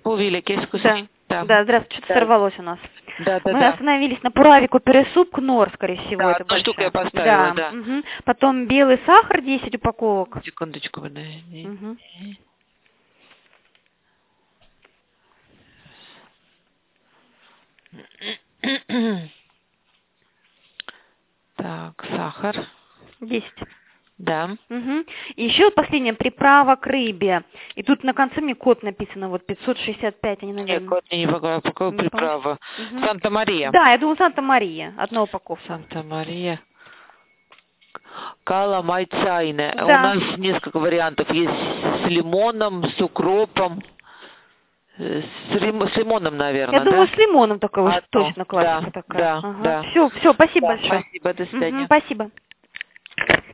Puuviljekeskus. Да, да, здравствуйте, что-то сорвалось у нас. Да. Мы остановились на Пуравику Пересуп, Кнор, скорее всего, Да, это одну штуку я большая. поставила, да. Угу. Потом белый сахар, 10 упаковок. Секундочку, подожди. Угу. Так, сахар. 10. Да. Угу. И еще последняя приправа к рыбе. И тут на конце мне код написано, вот 565, они, наверное. Нет, код мне не показывает, какая приправа. Угу. Санта-Мария. Да, я думаю, Санта-Мария, одна упаковка. Санта-Мария. Каламайцайне. Да. У нас несколько вариантов. Есть с лимоном, с укропом. С лимоном, наверное, я думаю, с лимоном такая уж точно классика такая. Да, ага. да. Все, спасибо большое. Спасибо, до свидания. Спасибо.